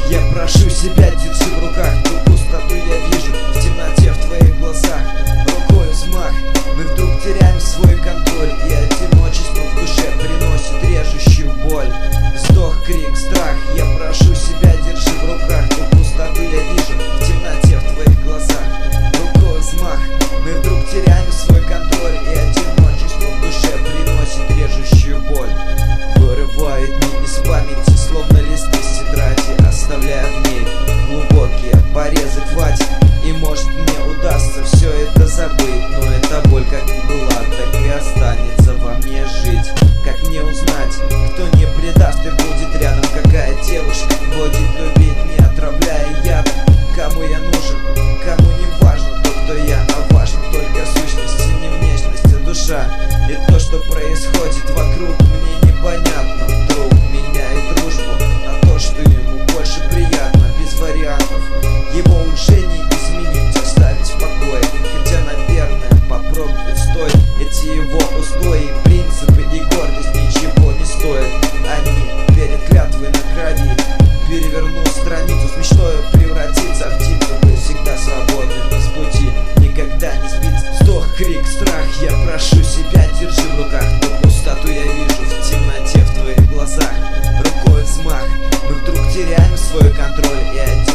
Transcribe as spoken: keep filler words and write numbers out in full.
Я прошу себя, держи в руках ту пустоту я вижу в темноте в твоих глазах. Рукой взмах, мы вдруг теряем свой контроль, и одиночество в душе приносит режущую боль. Вздох, крик, страх, я прошу себя, держи в руках ту пустоту я вижу в темноте в твоих глазах. Рукой взмах, мы вдруг теряем свой контроль, и одиночество в душе приносит режущую боль. Вырывает дни из памяти, словно листы с тетради, оставляя в ней глубокие порезы. Хватит, и может мне удастся все это забыть, но эта боль как была, так и останется во мне жить. Как мне узнать, кто не предаст и будет рядом? Какая девушка будет любить, не отравляя ядом? Кому я нужен, кому не важно то, кто я, а важно только сущность, не внешность, а душа. И то, что происходит вокруг, мне непонятно. Друг меняет дружбу на то, что ему больше приятно, без вариантов. Его уже не изменить, оставить в покое, хотя, наверное, попробовать стоит. Эти его устои, принципы и гордость ничего не стоят. Они перед клятвой на крови. Переверну страницу с мечтою превратиться в птицу, быть всегда свободным из пути, никогда не сбиться. Вздох, крик, страх, я прошу себя, держи в руках ту пустоту я вижу в темноте в твоих глазах. Рукой взмах, мы вдруг теряем свой контроль, и один